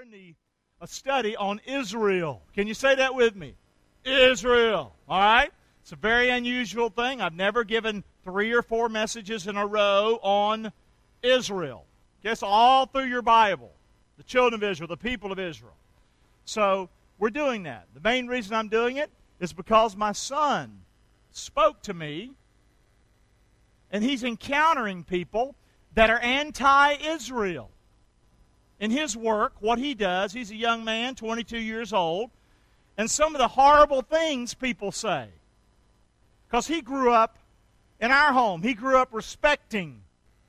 a study on Israel. Can you say that with me? Israel. All right? It's a very unusual thing. I've never given 3 or 4 messages in a row on Israel. Guess all through your Bible. The children of Israel, the people of Israel. So we're doing that. The main reason I'm doing it is because my son spoke to me, and he's encountering people that are anti-Israel. In his work, what he does, he's a young man, 22 years old, and some of the horrible things people say. Because he grew up in our home. He grew up respecting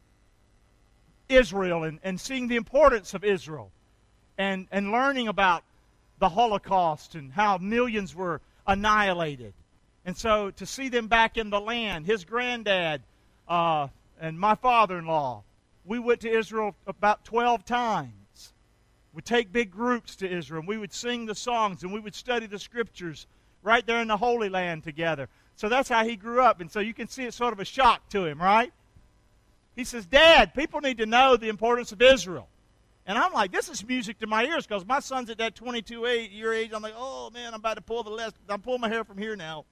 Israel and seeing the importance of Israel and learning about the Holocaust and how millions were annihilated. And so to see them back in the land, his granddad and my father-in-law, we went to Israel about 12 times. We'd take big groups to Israel, and we would sing the songs, and we would study the Scriptures right there in the Holy Land together. So that's how he grew up, and so you can see it's sort of a shock to him, right? He says, Dad, people need to know the importance of Israel. And I'm like, this is music to my ears, because my son's at that 22-year age. I'm like, oh, man, I'm about to pull I'm pulling my hair from here now.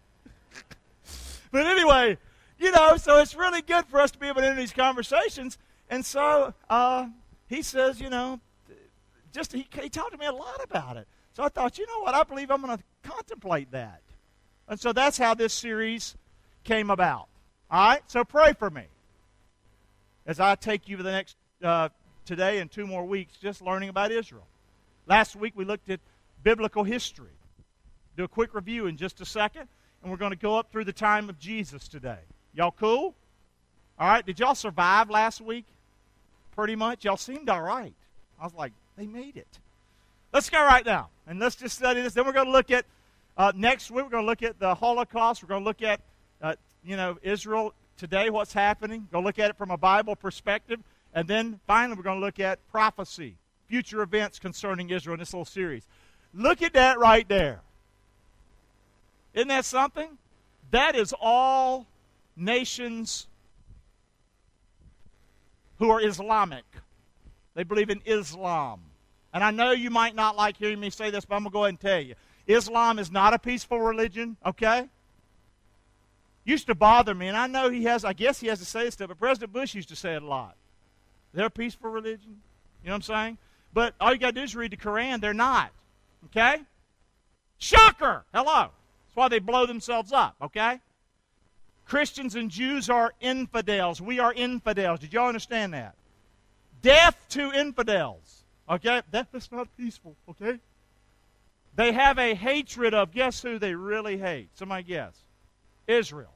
But anyway, so it's really good for us to be able to enter these conversations. And so he says, he talked to me a lot about it. So I thought, you know what, I believe I'm going to contemplate that. And so that's how this series came about. All right, so pray for me as I take you for the next today and 2 more weeks just learning about Israel. Last week we looked at biblical history. Do a quick review in just a second, and we're going to go up through the time of Jesus today. Y'all cool? All right, did y'all survive last week? Pretty much. Y'all seemed all right. I was like, they made it. Let's go right now, and let's just study this. Then we're going to look at, next week, we're going to look at the Holocaust. We're going to look at, Israel today, what's happening. Go look at it from a Bible perspective. And then, finally, we're going to look at prophecy, future events concerning Israel in this little series. Look at that right there. Isn't that something? That is all nations who are Islamic. They believe in Islam. And I know you might not like hearing me say this, but I'm going to go ahead and tell you. Islam is not a peaceful religion, okay? Used to bother me, and I know I guess he has to say this stuff, but President Bush used to say it a lot. They're a peaceful religion. You know what I'm saying? But all you got to do is read the Quran. They're not. Okay? Shocker! Hello. That's why they blow themselves up, okay? Christians and Jews are infidels. We are infidels. Did y'all understand that? Death to infidels. Okay? That's not peaceful, okay? They have a hatred of, guess who they really hate? Somebody guess. Israel.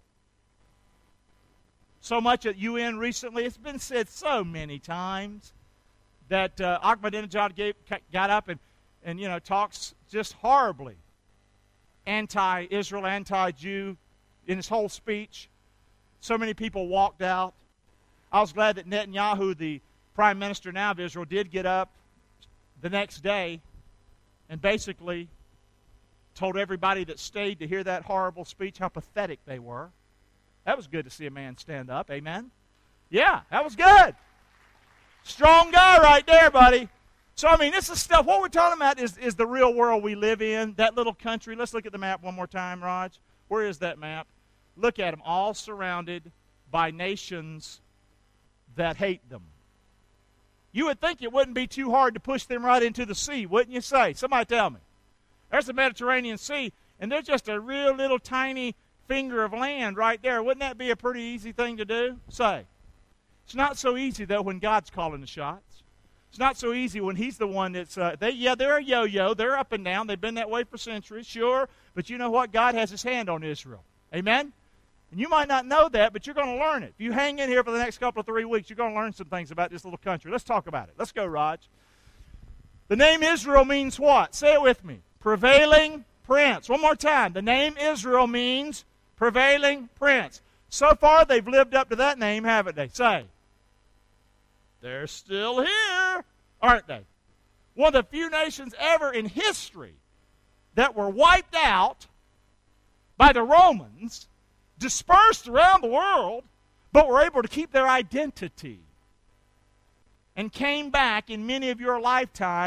So much at UN recently, it's been said so many times that Ahmadinejad got up and talks just horribly anti-Israel, anti-Jew in his whole speech. So many people walked out. I was glad that Netanyahu, the prime minister now of Israel, did get up the next day and basically told everybody that stayed to hear that horrible speech how pathetic they were. That was good to see a man stand up. Amen? Yeah, that was good. Strong guy right there, buddy. So, this is stuff. What we're talking about is the real world we live in, that little country. Let's look at the map one more time, Raj. Where is that map? Look at them, all surrounded by nations that hate them. You would think it wouldn't be too hard to push them right into the sea, wouldn't you say? Somebody tell me. There's the Mediterranean Sea, and there's just a real little tiny finger of land right there. Wouldn't that be a pretty easy thing to do? Say. It's not so easy, though, when God's calling the shots. It's not so easy when He's the one that's, they're a yo-yo. They're up and down. They've been that way for centuries, sure. But you know what? God has His hand on Israel. Amen? And you might not know that, but you're going to learn it. If you hang in here for the next couple of 3 weeks, you're going to learn some things about this little country. Let's talk about it. Let's go, Raj. The name Israel means what? Say it with me. Prevailing prince. One more time. The name Israel means prevailing prince. So far, they've lived up to that name, haven't they? Say. They're still here, aren't they? One of the few nations ever in history that were wiped out by the Romans, dispersed around the world, but were able to keep their identity and came back in many of your lifetime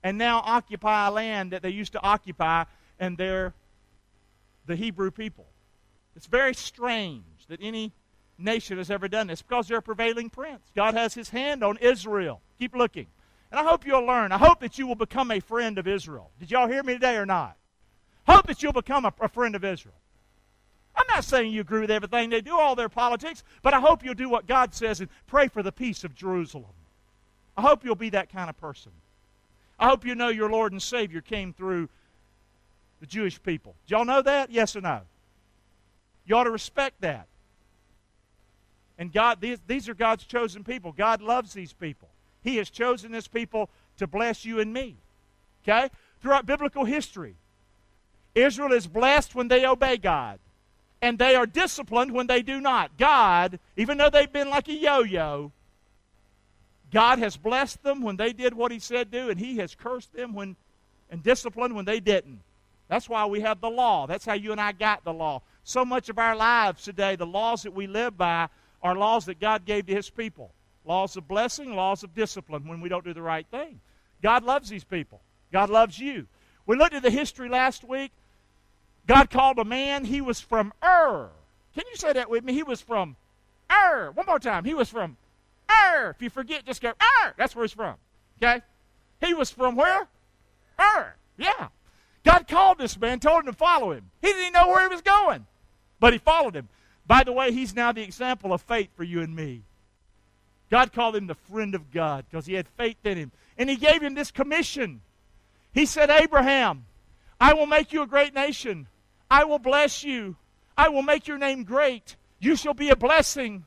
and now occupy a land that they used to occupy, and they're the Hebrew people. It's very strange that any nation has ever done this because they're a prevailing prince. God has his hand on Israel. Keep looking. And I hope you'll learn. I hope that you will become a friend of Israel. Did y'all hear me today or not? Hope that you'll become a friend of Israel. I'm not saying you agree with everything they do, all their politics, but I hope you'll do what God says and pray for the peace of Jerusalem. I hope you'll be that kind of person. I hope you know your Lord and Savior came through the Jewish people. Do y'all know that? Yes or no? You ought to respect that. And God, these are God's chosen people. God loves these people. He has chosen this people to bless you and me. Okay? Throughout biblical history, Israel is blessed when they obey God. And they are disciplined when they do not. God, even though they've been like a yo-yo, God has blessed them when they did what he said do, and he has cursed them and disciplined when they didn't. That's why we have the law. That's how you and I got the law. So much of our lives today, the laws that we live by, are laws that God gave to his people. Laws of blessing, laws of discipline when we don't do the right thing. God loves these people. God loves you. We looked at the history last week. God called a man. He was from Ur. Can you say that with me? He was from Ur. One more time. He was from Ur. If you forget, just go Ur. That's where he's from. Okay? He was from where? Ur. Yeah. God called this man, told him to follow him. He didn't even know where he was going, but he followed him. By the way, he's now the example of faith for you and me. God called him the friend of God because he had faith in him. And he gave him this commission. He said, Abraham, I will make you a great nation. I will bless you. I will make your name great. You shall be a blessing.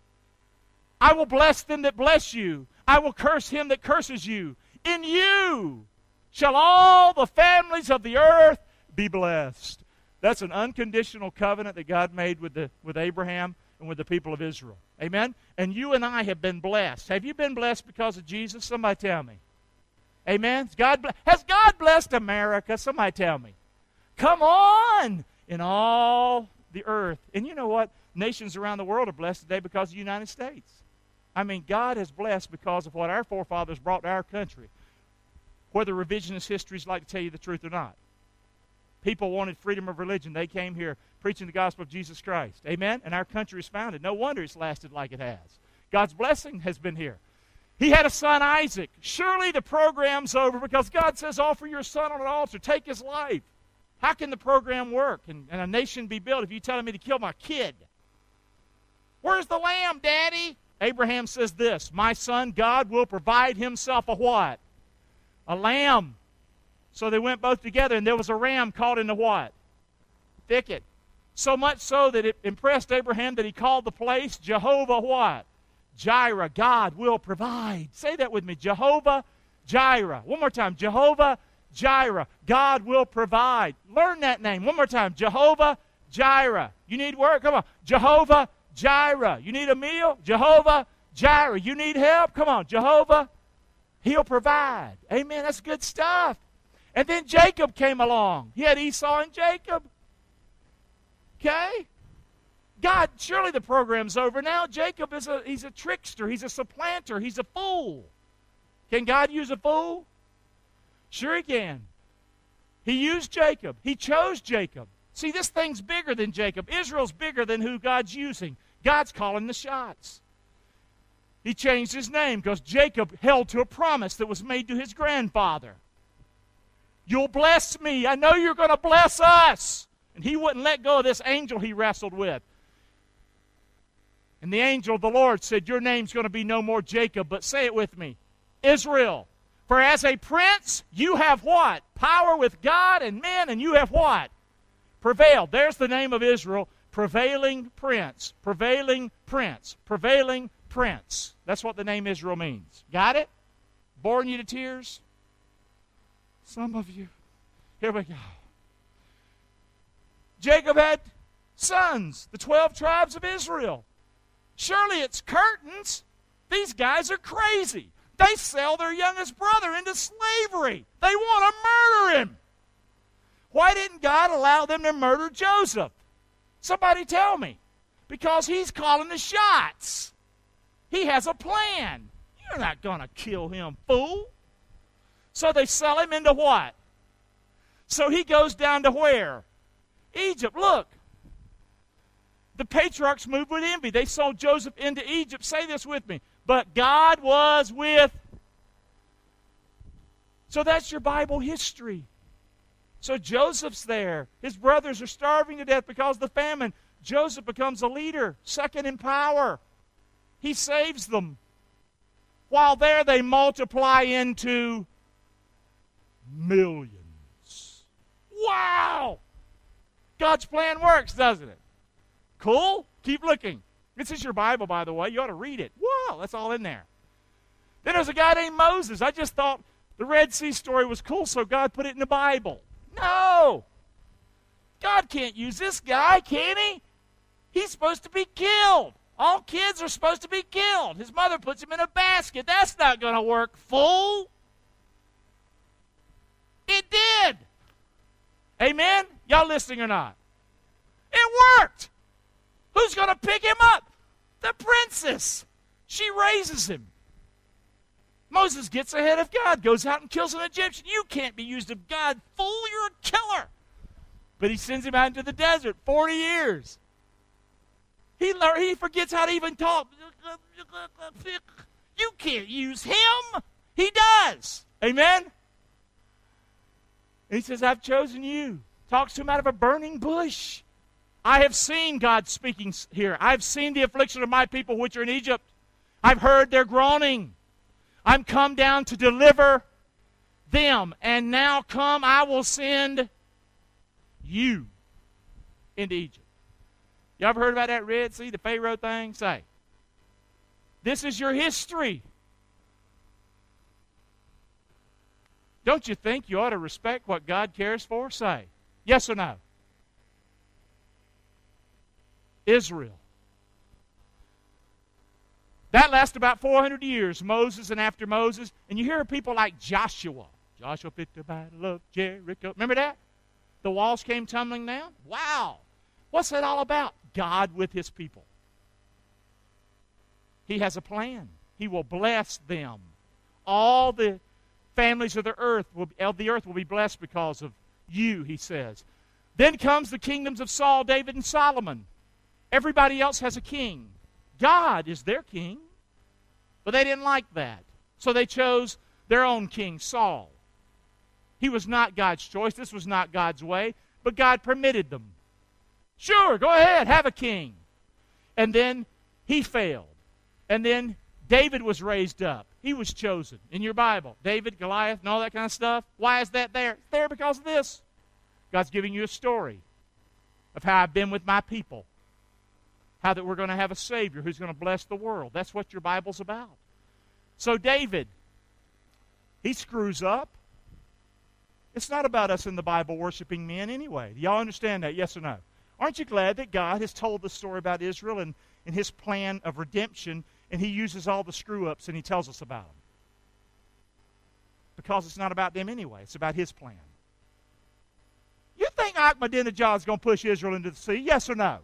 I will bless them that bless you. I will curse him that curses you. In you shall all the families of the earth be blessed. That's an unconditional covenant that God made with Abraham and with the people of Israel. Amen? And you and I have been blessed. Have you been blessed because of Jesus? Somebody tell me. Amen? Has God blessed America? Somebody tell me. Come on! In all the earth. And you know what? Nations around the world are blessed today because of the United States. I mean, God has blessed because of what our forefathers brought to our country. Whether revisionist histories like to tell you the truth or not. People wanted freedom of religion. They came here preaching the gospel of Jesus Christ. Amen? And our country is founded. No wonder it's lasted like it has. God's blessing has been here. He had a son, Isaac. Surely the program's over because God says, offer your son on an altar. Take his life. How can the program work and a nation be built if you're telling me to kill my kid? Where's the lamb, Daddy? Abraham says this, my son, God will provide himself a what? A lamb. So they went both together, and there was a ram caught in the what? Thicket. So much so that it impressed Abraham that he called the place Jehovah what? Jireh. God will provide. Say that with me. Jehovah Jireh. One more time. Jehovah Jireh. God will provide. Learn that name. One more time. Jehovah Jireh. You need work? Come on. Jehovah Jireh. You need a meal? Jehovah Jireh. You need help? Come on. Jehovah. He'll provide. Amen. That's good stuff. And then Jacob came along. He had Esau and Jacob. Okay? God, surely the program's over now. Jacob he's a trickster. He's a supplanter. He's a fool. Can God use a fool? Sure he can. He used Jacob. He chose Jacob. See, this thing's bigger than Jacob. Israel's bigger than who God's using. God's calling the shots. He changed his name because Jacob held to a promise that was made to his grandfather. You'll bless me. I know you're going to bless us. And he wouldn't let go of this angel he wrestled with. And the angel of the Lord said, your name's going to be no more Jacob, but say it with me, Israel. For as a prince, you have what? Power with God and men, and you have what? Prevailed. There's the name of Israel, prevailing prince, prevailing prince, prevailing prince. That's what the name Israel means. Got it? Boring you to tears? Some of you. Here we go. Jacob had sons, the 12 tribes of Israel. Surely it's curtains. These guys are crazy. They sell their youngest brother into slavery. They want to murder him. Why didn't God allow them to murder Joseph? Somebody tell me. Because he's calling the shots. He has a plan. You're not going to kill him, fool. So they sell him into what? So he goes down to where? Egypt. Look. The patriarchs moved with envy. They sold Joseph into Egypt. Say this with me. But God was with. So that's your Bible history. So Joseph's there. His brothers are starving to death because of the famine. Joseph becomes a leader, second in power. He saves them. While there, they multiply into millions. Wow! God's plan works, doesn't it? Cool? Keep looking. This is your Bible, by the way. You ought to read it. Wow, that's all in there. Then there's a guy named Moses. I just thought the Red Sea story was cool, so God put it in the Bible. No! God can't use this guy, can he? He's supposed to be killed. All kids are supposed to be killed. His mother puts him in a basket. That's not going to work, fool. It did. Amen? Y'all listening or not? It worked. Who's going to pick him up? The princess. She raises him. Moses gets ahead of God, goes out and kills an Egyptian. You can't be used of God, fool. You're a killer. But he sends him out into the desert 40 years. He forgets how to even talk. You can't use him. He does. Amen? And he says, I've chosen you. Talks to him out of a burning bush. I have seen God speaking here. I've seen the affliction of my people which are in Egypt. I've heard their groaning. I'm come down to deliver them. And now come, I will send you into Egypt. You ever heard about that Red Sea, the Pharaoh thing? Say. This is your history. Don't you think you ought to respect what God cares for? Say. Yes or no? Israel. That lasts about 400 years, Moses and after Moses. And you hear of people like Joshua. Joshua picked the battle of Jericho. Remember that? The walls came tumbling down? Wow. What's that all about? God with his people. He has a plan. He will bless them. All the families of the earth will be blessed because of you, he says. Then comes the kingdoms of Saul, David, and Solomon. Everybody else has a king. God is their king. But they didn't like that. So they chose their own king, Saul. He was not God's choice. This was not God's way. But God permitted them. Sure, go ahead, have a king. And then he failed. And then David was raised up. He was chosen in your Bible. David, Goliath, and all that kind of stuff. Why is that there? It's there because of this. God's giving you a story of how I've been with my people. How that we're going to have a Savior who's going to bless the world. That's what your Bible's about. So David, he screws up. It's not about us in the Bible worshiping men anyway. Do y'all understand that? Yes or no? Aren't you glad that God has told the story about Israel and his plan of redemption, and he uses all the screw-ups and he tells us about them? Because it's not about them anyway. It's about his plan. You think Ahmadinejad is going to push Israel into the sea? Yes or no?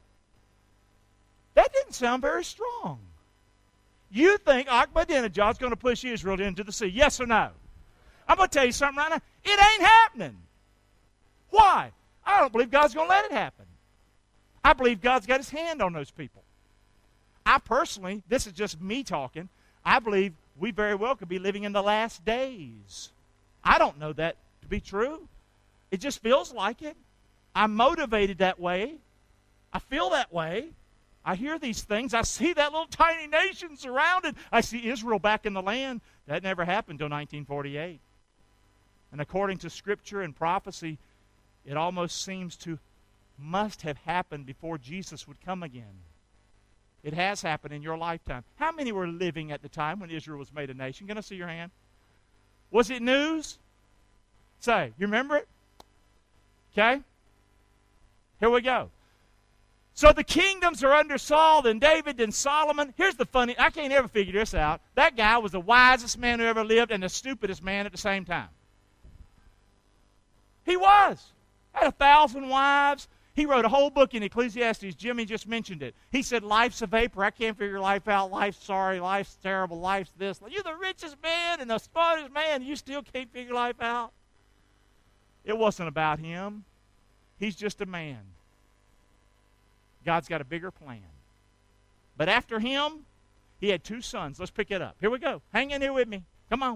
That didn't sound very strong. You think Ahmadinejad is going to push Israel into the sea? Yes or no? I'm going to tell you something right now. It ain't happening. Why? I don't believe God's going to let it happen. I believe God's got his hand on those people. I personally, this is just me talking, I believe we very well could be living in the last days. I don't know that to be true. It just feels like it. I'm motivated that way. I feel that way. I hear these things. I see that little tiny nation surrounded. I see Israel back in the land. That never happened until 1948. And according to Scripture and prophecy, it almost seems to must have happened before Jesus would come again. It has happened in your lifetime. How many were living at the time when Israel was made a nation? Can I see your hand? Was it news? Say, you remember it? Okay? Here we go. So the kingdoms are under Saul, then David, then Solomon. Here's the funny, I can't ever figure this out. That guy was the wisest man who ever lived and the stupidest man at the same time. He was. Had 1,000 wives. He wrote a whole book in Ecclesiastes. Jimmy just mentioned it. He said, life's a vapor. I can't figure life out. Life's sorry. Life's terrible. Life's this. You're the richest man and the smartest man. You still can't figure life out. It wasn't about him. He's just a man. God's got a bigger plan. But after him, he had 2 sons. Let's pick it up. Here we go. Hang in here with me. Come on.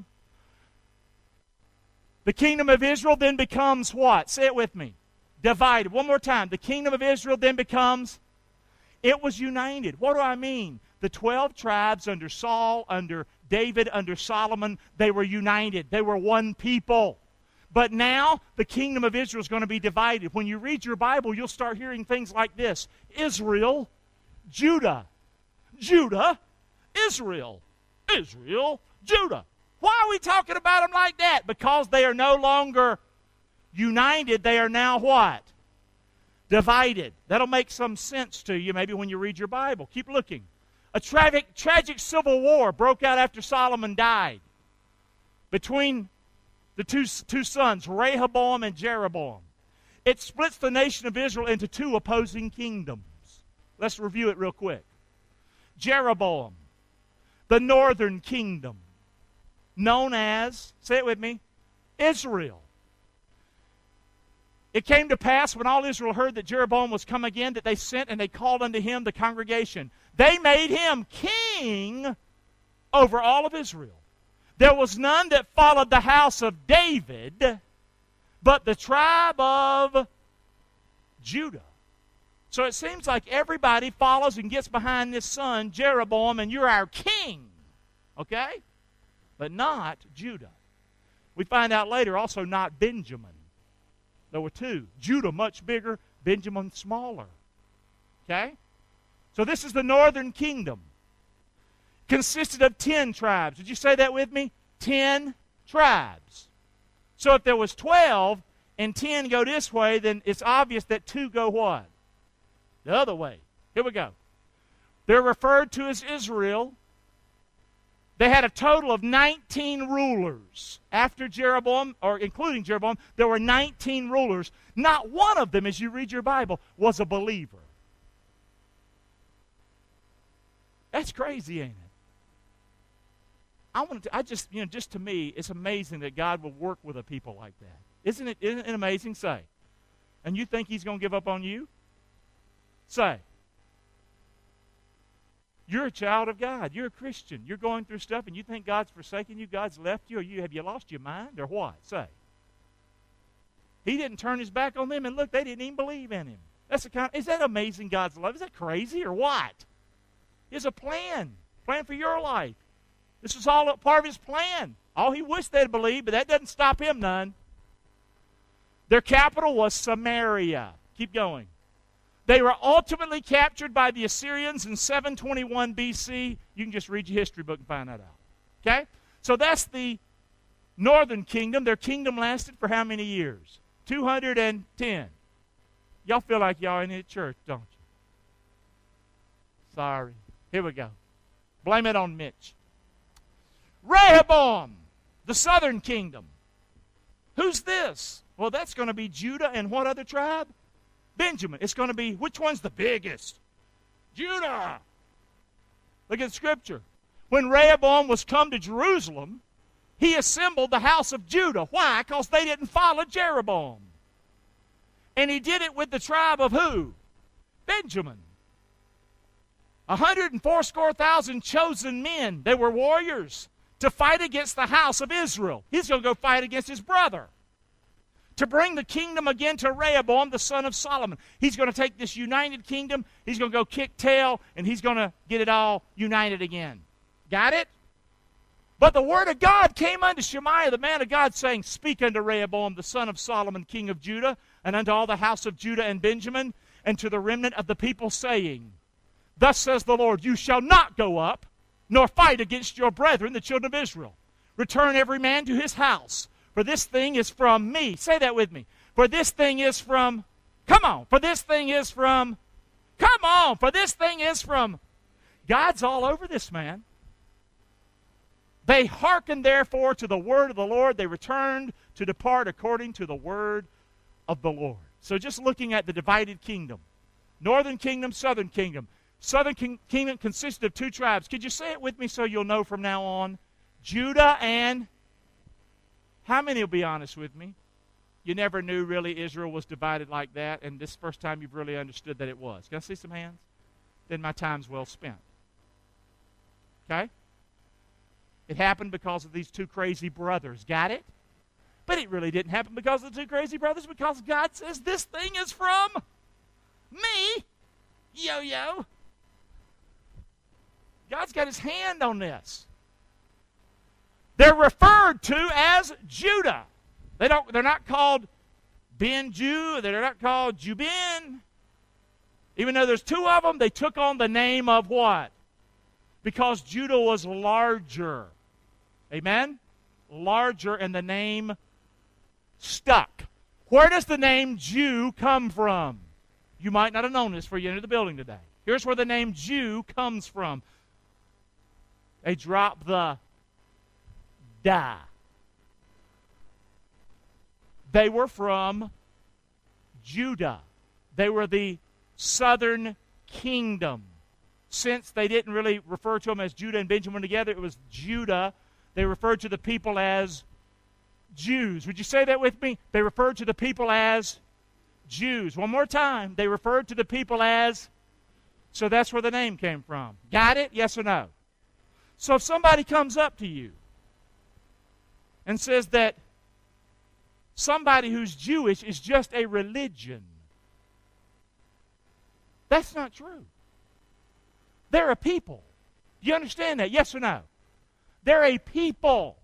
The kingdom of Israel then becomes what? Say it with me. Divided. One more time. The kingdom of Israel then becomes, it was united. What do I mean? The 12 tribes under Saul, under David, under Solomon, they were united. They were one people. But now the kingdom of Israel is going to be divided. When you read your Bible, you'll start hearing things like this. Israel, Judah. Judah, Israel. Israel, Judah. Why are we talking about them like that? Because they are no longer united. They are now what? Divided. That'll make some sense to you maybe when you read your Bible. Keep looking. A tragic civil war broke out after Solomon died between the two sons, Rehoboam and Jeroboam. It splits the nation of Israel into 2 opposing kingdoms. Let's review it real quick. Jeroboam, the northern kingdom, known as, say it with me, Israel. It came to pass when all Israel heard that Jeroboam was come again, that they sent and they called unto him the congregation. They made him king over all of Israel. There was none that followed the house of David, but the tribe of Judah. So it seems like everybody follows and gets behind this son, Jeroboam, and you're our king. Okay? But not Judah. We find out later also not Benjamin. There were 2. Judah much bigger, Benjamin smaller. Okay? So this is the northern kingdom. Consisted of 10 tribes. Did you say that with me? 10 tribes. So if there was 12 and 10 go this way, then it's obvious that 2 go what? The other way. Here we go. They're referred to as Israel. They had a total of 19 rulers. After Jeroboam, or including Jeroboam, there were 19 rulers. Not one of them, as you read your Bible, was a believer. That's crazy, ain't it? Just to me, it's amazing that God will work with a people like that. Isn't it amazing? Say. And you think he's going to give up on you? Say. You're a child of God. You're a Christian. You're going through stuff and you think God's forsaken you, God's left you, or have you lost your mind, or what? Say. He didn't turn his back on them, and look, they didn't even believe in him. Is that amazing, God's love? Is that crazy or what? It's a plan for your life. This is all a part of his plan. All he wished they'd believe, but that doesn't stop him none. Their capital was Samaria. Keep going. They were ultimately captured by the Assyrians in 721 B.C. You can just read your history book and find that out. Okay? So that's the northern kingdom. Their kingdom lasted for how many years? 210. Y'all feel like y'all in the church, don't you? Sorry. Here we go. Blame it on Mitch. Rehoboam, the southern kingdom. Who's this? Well, that's going to be Judah and what other tribe? Benjamin. It's going to be, which one's the biggest? Judah. Look at the scripture. When Rehoboam was come to Jerusalem, he assembled the house of Judah. Why? Because they didn't follow Jeroboam. And he did it with the tribe of who? Benjamin. 180,000 chosen men. They were warriors to fight against the house of Israel. He's going to go fight against his brother. To bring the kingdom again to Rehoboam, the son of Solomon. He's going to take this united kingdom, he's going to go kick tail, and he's going to get it all united again. Got it? But the word of God came unto Shemaiah, the man of God, saying, Speak unto Rehoboam, the son of Solomon, king of Judah, and unto all the house of Judah and Benjamin, and to the remnant of the people, saying, Thus says the Lord, You shall not go up, nor fight against your brethren, the children of Israel. Return every man to his house. For this thing is from me. Say that with me. For this thing is from, come on. For this thing is from, come on. For this thing is from, God's all over this, man. They hearkened therefore to the word of the Lord. They returned to depart according to the word of the Lord. So just looking at the divided kingdom, northern kingdom, southern kingdom. Southern kingdom consisted of two tribes. Could you say it with me so you'll know from now on? Judah and, how many will be honest with me? You never knew really Israel was divided like that, and this is the first time you've really understood that it was. Can I see some hands? Then my time's well spent. Okay? It happened because of these two crazy brothers. Got it? But it really didn't happen because of the two crazy brothers, because God says this thing is from me. Yo-yo. God's got his hand on this. They're referred to as Judah. They're not called Ben-Jew. They're not called Jubin. Even though there's two of them, they took on the name of what? Because Judah was larger. Amen? Larger, and the name stuck. Where does the name Jew come from? You might not have known this before you entered the building today. Here's where the name Jew comes from. They drop the da. They were from Judah. They were the southern kingdom. Since they didn't really refer to them as Judah and Benjamin together, it was Judah. They referred to the people as Jews. Would you say that with me? They referred to the people as Jews. One more time. They referred to the people as, so that's where the name came from. Got it? Yes or no? So if somebody comes up to you and says that somebody who's Jewish is just a religion, that's not true. They're a people. Do you understand that? Yes or no? They're a people.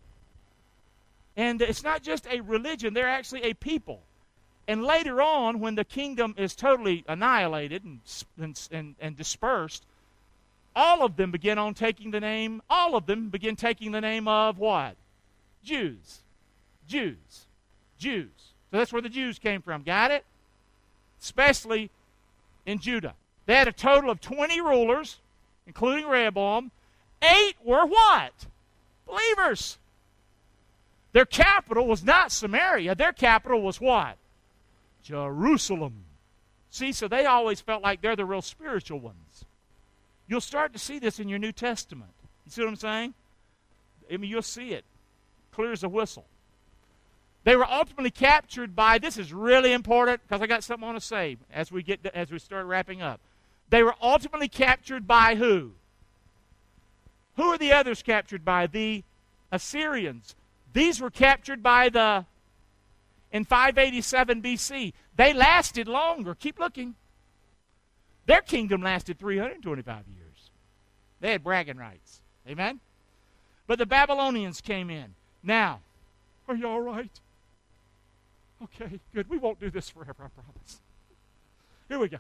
And it's not just a religion, they're actually a people. And later on, when the kingdom is totally annihilated and dispersed, all of them begin taking the name of what? Jews. Jews. Jews. So that's where the Jews came from. Got it? Especially in Judah. They had a total of 20 rulers, including Rehoboam. 8 were what? Believers. Their capital was not Samaria. Their capital was what? Jerusalem. See, so they always felt like they're the real spiritual ones. You'll start to see this in your New Testament. You see what I'm saying? I mean, you'll see it clear as a whistle. They were ultimately captured by, this is really important because I got something I want to say as we start wrapping up. They were ultimately captured by who? Who are the others captured by? The Assyrians. These were captured by in 587 BC. They lasted longer. Keep looking. Their kingdom lasted 325 years. They had bragging rights. Amen? But the Babylonians came in. Now, are you all right? Okay, good. We won't do this forever, I promise. Here we go.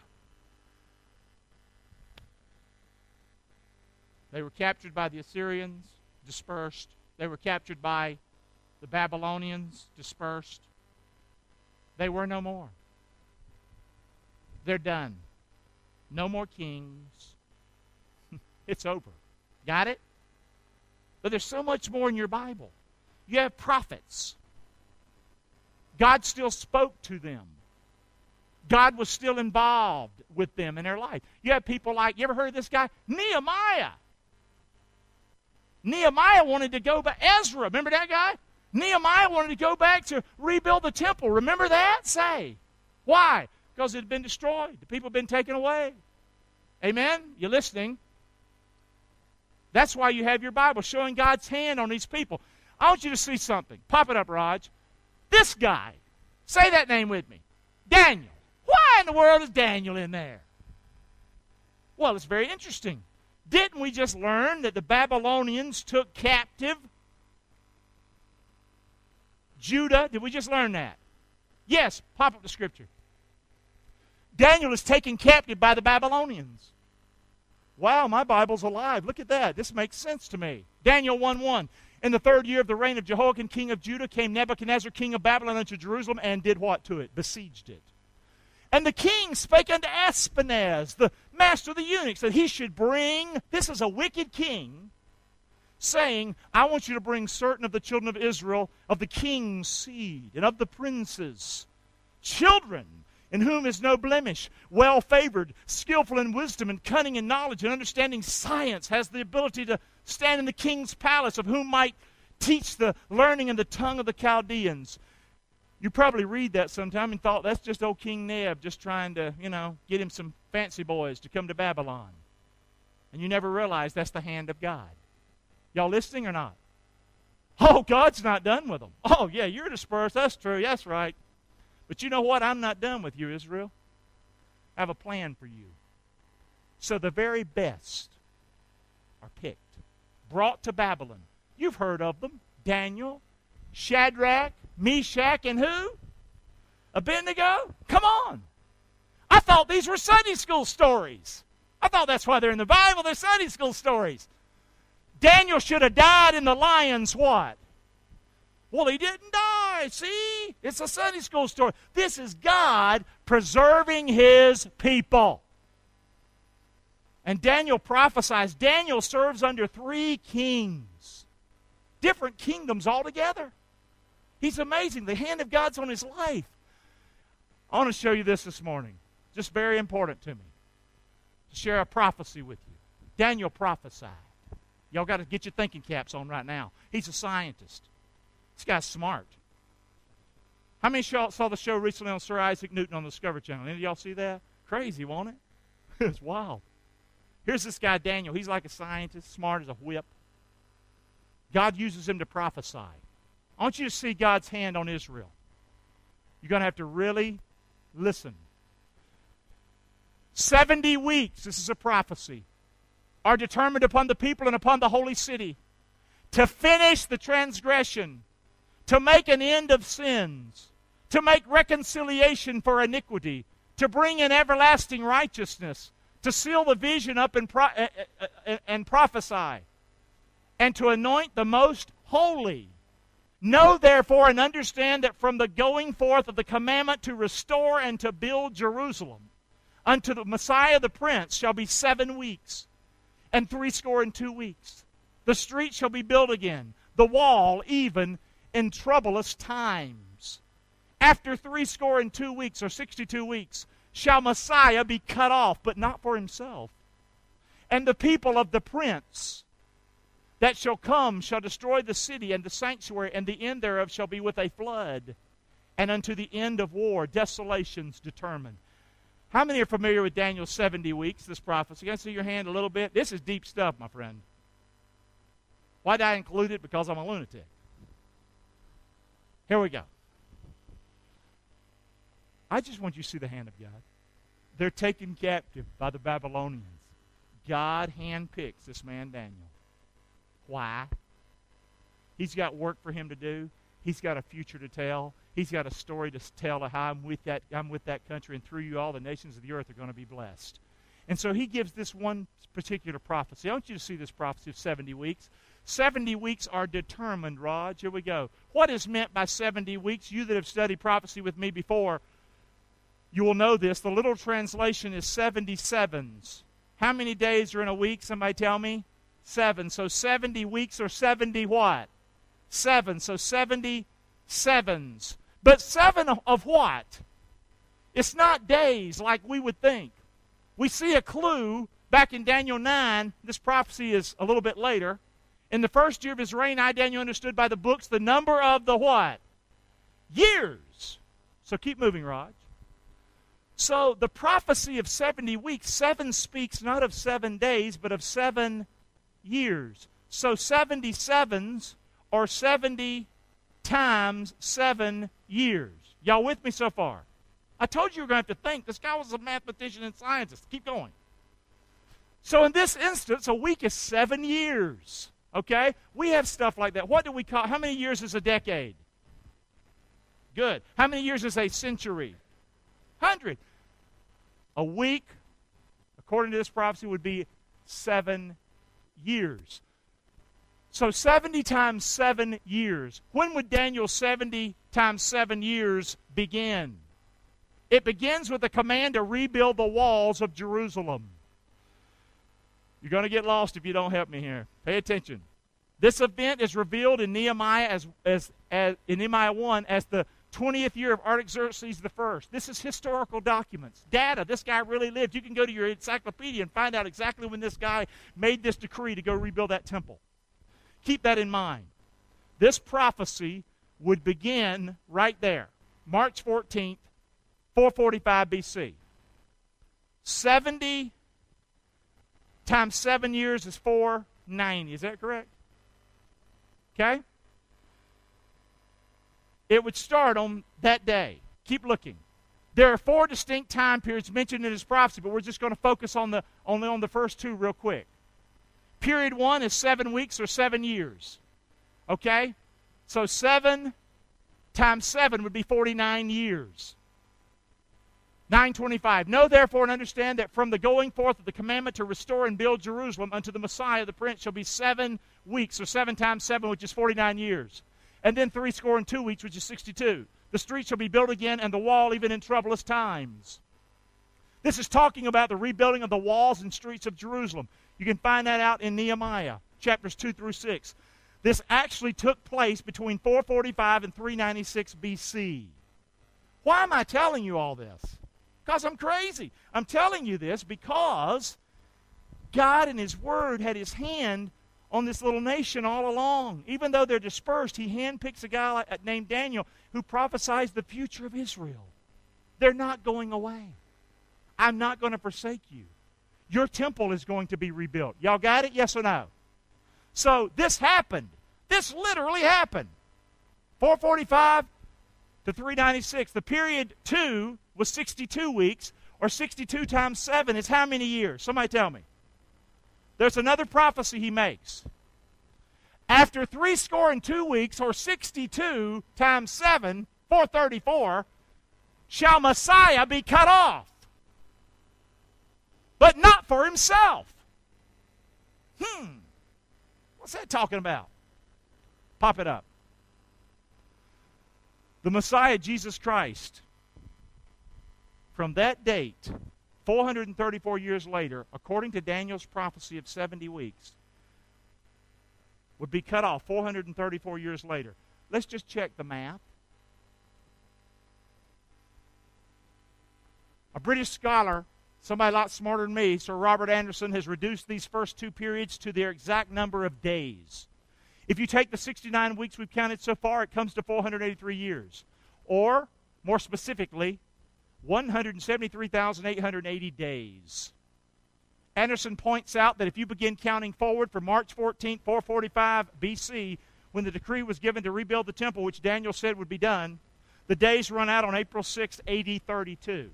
They were captured by the Assyrians, dispersed. They were captured by the Babylonians, dispersed. They were no more. They're done. No more kings. It's over. Got it? But there's so much more in your Bible. You have prophets. God still spoke to them. God was still involved with them in their life. You have people like, you ever heard of this guy? Nehemiah. Nehemiah wanted to go back. Ezra, remember that guy? Nehemiah wanted to go back to rebuild the temple. Remember that? Say. Why? Because it had been destroyed. The people had been taken away. Amen? You listening? That's why you have your Bible, showing God's hand on these people. I want you to see something. Pop it up, Raj. This guy. Say that name with me. Daniel. Why in the world is Daniel in there? Well, it's very interesting. Didn't we just learn that the Babylonians took captive Judah? Did we just learn that? Yes, pop up the scripture. Daniel is taken captive by the Babylonians. Wow, my Bible's alive. Look at that. This makes sense to me. Daniel 1:1. In the 3rd year of the reign of Jehoiakim, king of Judah, came Nebuchadnezzar, king of Babylon, unto Jerusalem, and did what to it? Besieged it. And the king spake unto Aspenaz, the master of the eunuchs, that he should bring, this is a wicked king, saying, I want you to bring certain of the children of Israel, of the king's seed, and of the princes, children, in whom is no blemish, well-favored, skillful in wisdom and cunning in knowledge and understanding science, has the ability to stand in the king's palace, of whom might teach the learning and the tongue of the Chaldeans. You probably read that sometime and thought that's just old King Neb just trying to, get him some fancy boys to come to Babylon. And you never realize that's the hand of God. Y'all listening or not? Oh, God's not done with them. Oh, yeah, you're dispersed. That's true. That's right. But you know what? I'm not done with you, Israel. I have a plan for you. So the very best are picked, brought to Babylon. You've heard of them. Daniel, Shadrach, Meshach, and who? Abednego? Come on. I thought these were Sunday school stories. I thought that's why they're in the Bible. They're Sunday school stories. Daniel should have died in the lion's what? Well, he didn't die. See? It's a Sunday school story. This is God preserving his people. And Daniel prophesies. Daniel serves under 3 kings. Different kingdoms altogether. He's amazing. The hand of God's on his life. I want to show you this morning. Just very important to me. To share a prophecy with you. Daniel prophesied. Y'all got to get your thinking caps on right now. He's a scientist. This guy's smart. How many saw the show recently on Sir Isaac Newton on the Discovery Channel? Any of y'all see that? Crazy, wasn't it? It's wild. Here's this guy, Daniel. He's like a scientist, smart as a whip. God uses him to prophesy. I want you to see God's hand on Israel. You're going to have to really listen. 70 weeks, this is a prophecy, are determined upon the people and upon the holy city to finish the transgression, to make an end of sins, to make reconciliation for iniquity, to bring in everlasting righteousness, to seal the vision up and prophesy, and to anoint the most holy. Know therefore and understand that from the going forth of the commandment to restore and to build Jerusalem unto the Messiah the Prince shall be 7 weeks, and 62 weeks. The street shall be built again, the wall even in troublous times. After 62 weeks, or 62 weeks, shall Messiah be cut off, but not for himself. And the people of the Prince that shall come shall destroy the city and the sanctuary, and the end thereof shall be with a flood. And unto the end of war, desolations determined. How many are familiar with Daniel's 70 weeks, this prophecy? Can I see your hand a little bit? This is deep stuff, my friend. Why did I include it? Because I'm a lunatic. Here we go. I just want you to see the hand of God. They're taken captive by the Babylonians. God handpicks this man Daniel. Why? He's got work for him to do. He's got a future to tell. He's got a story to tell of how I'm with that country, and through you all the nations of the earth are going to be blessed. And so he gives this one particular prophecy. I want you to see this prophecy of 70 weeks. 70 weeks are determined, Raj. Here we go. What is meant by 70 weeks? You that have studied prophecy with me before, you will know this. The literal translation is 77s. How many days are in a week? Somebody tell me. 7. So 70 weeks or 70 what? 7. So 70 sevens. But 7 of what? It's not days like we would think. We see a clue back in Daniel 9. This prophecy is a little bit later. In the first year of his reign, I, Daniel, understood by the books the number of the what? Years. So keep moving, Raj. So the prophecy of 70 weeks, 7 speaks not of 7 days, but of 7 years. So 77s are 70 times 7 years. Y'all with me so far? I told you were going to have to think. This guy was a mathematician and scientist. Keep going. So in this instance, a week is 7 years. Okay? We have stuff like that. What do we call, how many years is a decade? Good. How many years is a century? 100. A week, according to this prophecy, would be 7 years. So 70 times 7 years. When would Daniel's 70 times 7 years begin? It begins with a command to rebuild the walls of Jerusalem. You're going to get lost if you don't help me here. Pay attention. This event is revealed in Nehemiah in Nehemiah 1 as the 20th year of Artaxerxes I. This is historical documents, data. This guy really lived. You can go to your encyclopedia and find out exactly when this guy made this decree to go rebuild that temple. Keep that in mind. This prophecy would begin right there, March 14th, 445 BC. 70 times 7 years is 490. Is that correct? Okay? It would start on that day. Keep looking. There are 4 distinct time periods mentioned in his prophecy, but we're just going to focus only on the first 2 real quick. Period 1 is 7 weeks or 7 years. Okay? So 7 times 7 would be 49 years. 9:25. Know therefore and understand that from the going forth of the commandment to restore and build Jerusalem unto the Messiah the Prince shall be 7 weeks, or 7 times 7, which is 49 years. And then 62 weeks, which is 62. The street shall be built again, and the wall even in troublous times. This is talking about the rebuilding of the walls and streets of Jerusalem. You can find that out in Nehemiah, chapters 2 through 6. This actually took place between 445 and 396 BC. Why am I telling you all this? Because I'm crazy. I'm telling you this because God in His Word had His hand on this little nation all along. Even though they're dispersed, He handpicks a guy named Daniel who prophesies the future of Israel. They're not going away. I'm not going to forsake you. Your temple is going to be rebuilt. Y'all got it? Yes or no? So this happened. This literally happened. 445 to 396. The period 2 was 62 weeks, or 62 times 7 is how many years? Somebody tell me. There's another prophecy he makes. After 62 weeks, or 62 times 7, 434, shall Messiah be cut off. But not for himself. What's that talking about? Pop it up. The Messiah, Jesus Christ, from that date, 434 years later, according to Daniel's prophecy of 70 weeks, would be cut off 434 years later. Let's just check the math. A British scholar, somebody a lot smarter than me, Sir Robert Anderson, has reduced these first 2 periods to their exact number of days. If you take the 69 weeks we've counted so far, it comes to 483 years. Or, more specifically, 173,880 days. Anderson points out that if you begin counting forward from March 14, 445 BC, when the decree was given to rebuild the temple, which Daniel said would be done, the days run out on April 6, AD 32.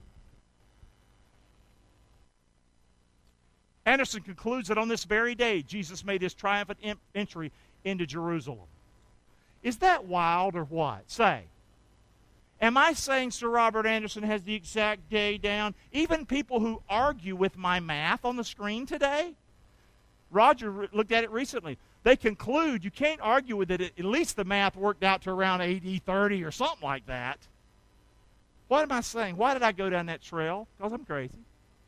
Anderson concludes that on this very day, Jesus made his triumphant entry into Jerusalem. Is that wild or what? Say. Am I saying Sir Robert Anderson has the exact day down? Even people who argue with my math on the screen today, Roger looked at it recently. They conclude you can't argue with it. At least the math worked out to around AD 30 or something like that. What am I saying? Why did I go down that trail? Because I'm crazy.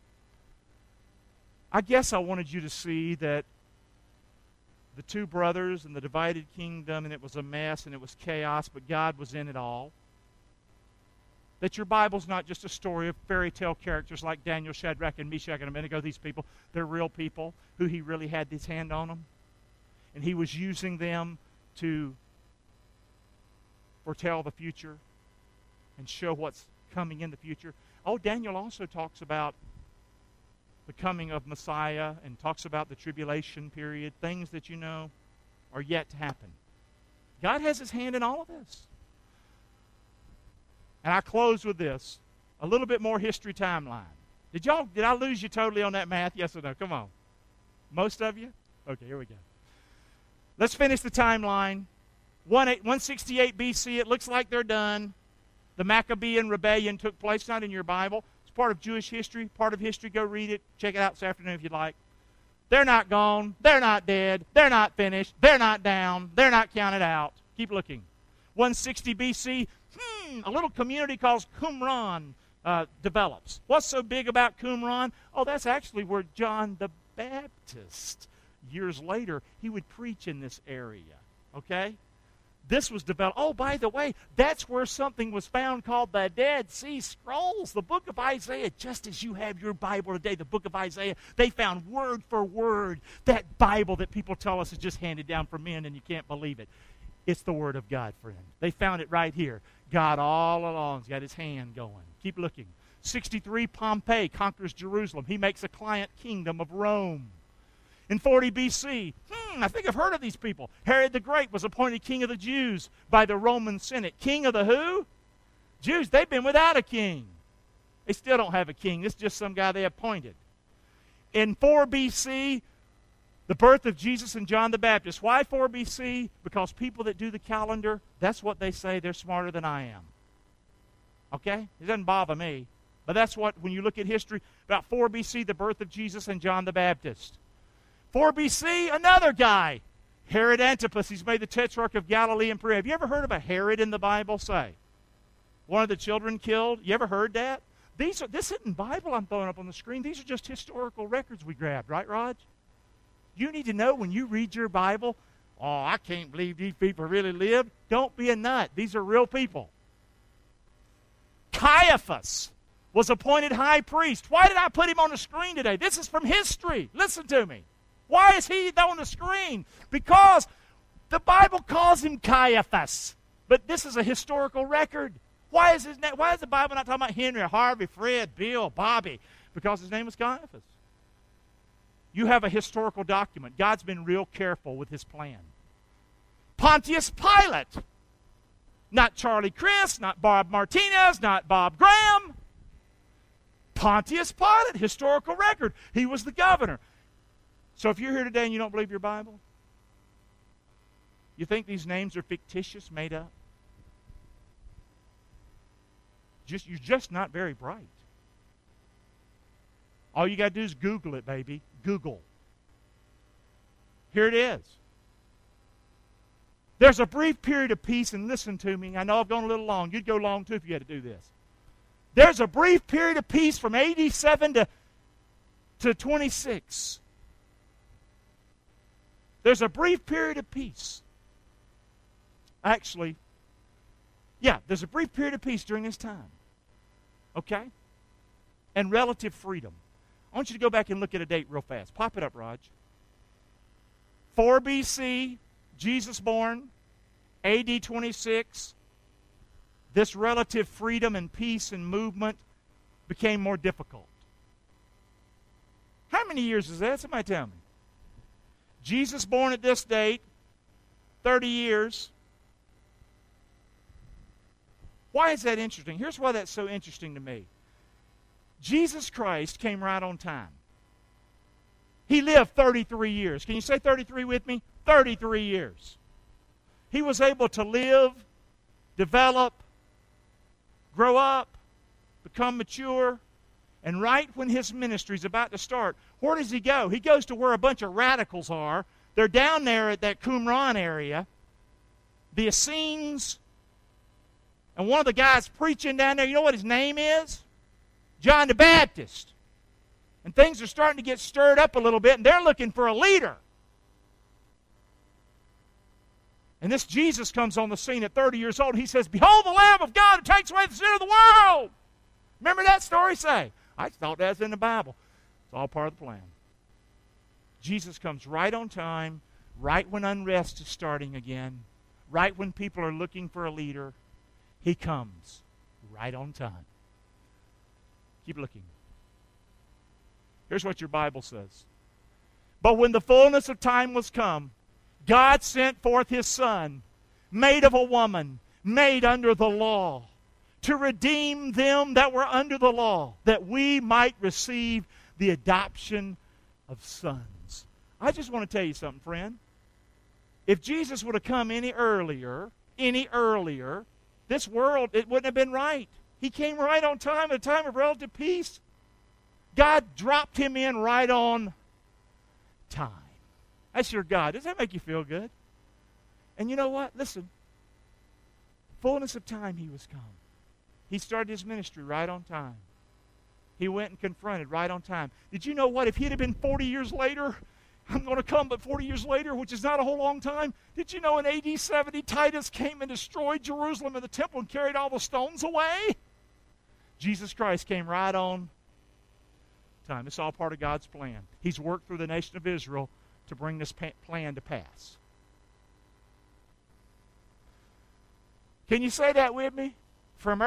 I guess I wanted you to see that the 2 brothers and the divided kingdom, and it was a mess and it was chaos, but God was in it all. That your Bible's not just a story of fairy tale characters like Daniel, Shadrach, and Meshach, and Abednego. These people, they're real people who He really had His hand on them. And He was using them to foretell the future and show what's coming in the future. Oh, Daniel also talks about the coming of Messiah and talks about the tribulation period, things that you know are yet to happen. God has His hand in all of this. And I close with this, a little bit more history timeline. Did I lose you totally on that math? Yes or no? Come on. Most of you? Okay, here we go. Let's finish the timeline. 168 BC, it looks like they're done. The Maccabean rebellion took place, not in your Bible. It's part of Jewish history, part of history. Go read it. Check it out this afternoon if you'd like. They're not gone. They're not dead. They're not finished. They're not down. They're not counted out. Keep looking. 160 BC, a little community called Qumran develops. What's so big about Qumran? Oh, that's actually where John the Baptist years later, he would preach in this area. Okay? This was developed. Oh, by the way, that's where something was found called the Dead Sea Scrolls, the book of Isaiah. Just as you have your Bible today, the book of Isaiah, they found word for word that Bible that people tell us is just handed down from men and you can't believe it. It's the Word of God, friend. They found it right here. God all along has got his hand going. Keep looking. 63, Pompey conquers Jerusalem. He makes a client kingdom of Rome. In 40 BC, I think I've heard of these people. Herod the Great was appointed king of the Jews by the Roman Senate. King of the who? Jews. They've been without a king. They still don't have a king. This is just some guy they appointed. In 4 BC, the birth of Jesus and John the Baptist. Why 4 BC? Because people that do the calendar, that's what they say. They're smarter than I am. Okay? It doesn't bother me. But that's what, when you look at history, about 4 BC, the birth of Jesus and John the Baptist. 4 BC, another guy, Herod Antipas. He's made the Tetrarch of Galilee and Perea. Have you ever heard of a Herod in the Bible? Say. One of the children killed. You ever heard that? This isn't Bible I'm throwing up on the screen. These are just historical records we grabbed. Right, Raj? You need to know when you read your Bible, oh, I can't believe these people really lived. Don't be a nut. These are real people. Caiaphas was appointed high priest. Why did I put him on the screen today? This is from history. Listen to me. Why is he on the screen? Because the Bible calls him Caiaphas. But this is a historical record. Why is the Bible not talking about Henry, Harvey, Fred, Bill, Bobby? Because his name was Caiaphas. You have a historical document. God's been real careful with his plan. Pontius Pilate. Not Charlie Crist, not Bob Martinez, not Bob Graham. Pontius Pilate, historical record. He was the governor. So if you're here today and you don't believe your Bible, you think these names are fictitious, made up? You're just not very bright. All you got to do is Google it, baby. Google. Here it is. There's a brief period of peace, and listen to me. I know I've gone a little long. You'd go long, too, if you had to do this. There's a brief period of peace from AD 7 to 26. There's a brief period of peace. Actually, there's a brief period of peace during this time. Okay? And relative freedom. I want you to go back and look at a date real fast. Pop it up, Raj. 4 BC, Jesus born. AD 26, this relative freedom and peace and movement became more difficult. How many years is that? Somebody tell me. Jesus born at this date, 30 years. Why is that interesting? Here's why that's so interesting to me. Jesus Christ came right on time. He lived 33 years. Can you say 33 with me? 33 years. He was able to live, develop, grow up, become mature, and right when his ministry is about to start, where does he go? He goes to where a bunch of radicals are. They're down there at that Qumran area, the Essenes, and one of the guys preaching down there, you know what his name is? John the Baptist. And things are starting to get stirred up a little bit, and they're looking for a leader. And this Jesus comes on the scene at 30 years old. He says, "Behold the Lamb of God who takes away the sin of the world." Remember that story? Say, I thought that was in the Bible. It's all part of the plan. Jesus comes right on time, right when unrest is starting again, right when people are looking for a leader. He comes right on time. Keep looking. Here's what your Bible says. But when the fullness of time was come, God sent forth his Son, made of a woman, made under the law, to redeem them that were under the law, that we might receive the adoption of sons. I just want to tell you something, friend. If Jesus would have come any earlier, this world, it wouldn't have been right. He came right on time, at a time of relative peace. God dropped him in right on time. That's your God. Does that make you feel good? And you know what? Listen. Fullness of time he was come. He started his ministry right on time. He went and confronted right on time. Did you know what? If he'd have been 40 years later, I'm going to come but 40 years later, which is not a whole long time. Did you know in AD 70, Titus came and destroyed Jerusalem and the temple and carried all the stones away? Jesus Christ came right on time. It's all part of God's plan. He's worked through the nation of Israel to bring this plan to pass. Can you say that with me? From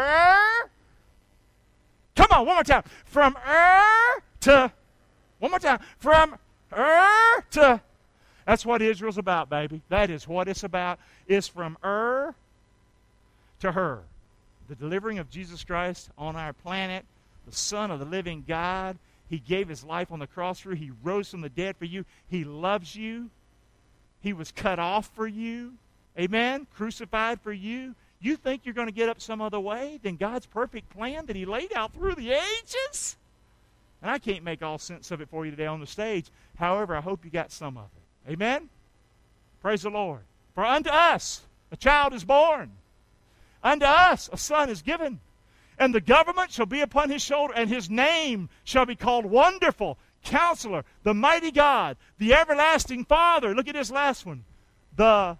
come on, one more time. From to, one more time. From to, that's what Israel's about, baby. That is what it's about. It's from to her. The delivering of Jesus Christ on our planet, the Son of the living God. He gave his life on the cross for you. He rose from the dead for you. He loves you. He was cut off for you. Amen? Crucified for you. You think you're going to get up some other way than God's perfect plan that he laid out through the ages? And I can't make all sense of it for you today on the stage. However, I hope you got some of it. Amen? Praise the Lord. For unto us a child is born. Unto us a son is given. And the government shall be upon his shoulder, and his name shall be called Wonderful, Counselor, the Mighty God, the Everlasting Father. Look at this last one. The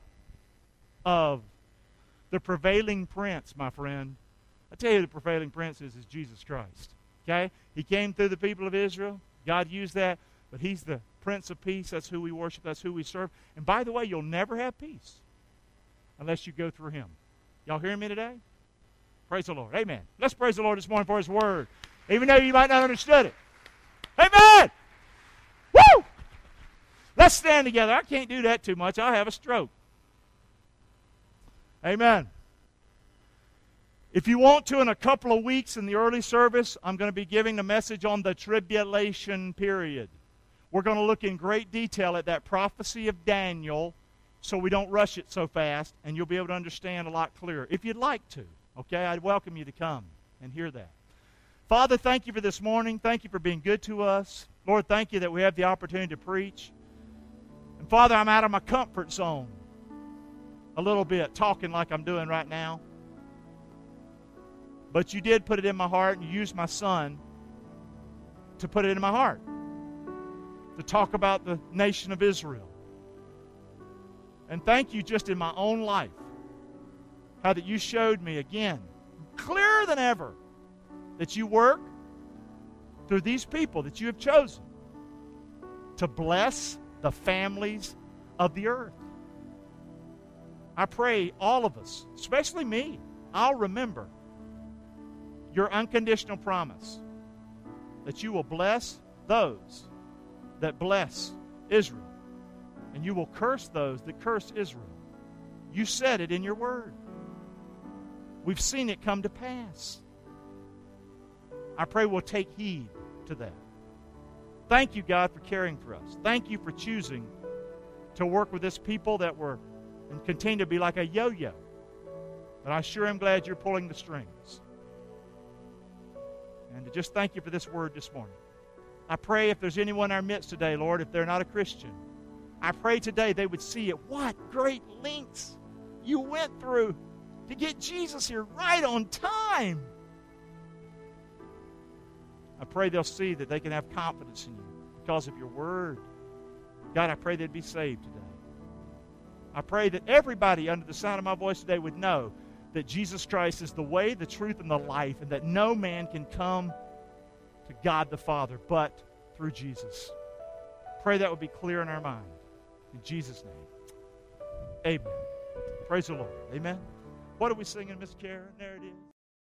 prevailing prince, my friend. I tell you, the prevailing prince is Jesus Christ. Okay? He came through the people of Israel. God used that. But he's the Prince of Peace. That's who we worship. That's who we serve. And by the way, you'll never have peace unless you go through him. Y'all hearing me today? Praise the Lord. Amen. Let's praise the Lord this morning for his word, even though you might not understand it. Amen! Woo! Let's stand together. I can't do that too much. I'll have a stroke. Amen. If you want to, in a couple of weeks in the early service, I'm going to be giving the message on the tribulation period. We're going to look in great detail at that prophecy of Daniel so we don't rush it so fast, and you'll be able to understand a lot clearer. If you'd like to, okay, I'd welcome you to come and hear that. Father, thank you for this morning. Thank you for being good to us. Lord, thank you that we have the opportunity to preach. And Father, I'm out of my comfort zone a little bit, talking like I'm doing right now. But you did put it in my heart, and you used my son to put it in my heart, to talk about the nation of Israel. And thank you just in my own life, how that you showed me again, clearer than ever, that you work through these people that you have chosen to bless the families of the earth. I pray all of us, especially me, I'll remember your unconditional promise that you will bless those that bless Israel, and you will curse those that curse Israel. You said it in your word. We've seen it come to pass. I pray we'll take heed to that. Thank you, God, for caring for us. Thank you for choosing to work with this people that were and continue to be like a yo-yo. But I sure am glad you're pulling the strings. And to just thank you for this word this morning. I pray if there's anyone in our midst today, Lord, if they're not a Christian, I pray today they would see it. What great lengths you went through to get Jesus here right on time. I pray they'll see that they can have confidence in you because of your word. God, I pray they'd be saved today. I pray that everybody under the sound of my voice today would know that Jesus Christ is the way, the truth, and the life, and that no man can come to God the Father but through Jesus. Pray that would be clear in our mind. In Jesus' name, amen. Praise the Lord. Amen. What are we singing, Miss Karen? There it is.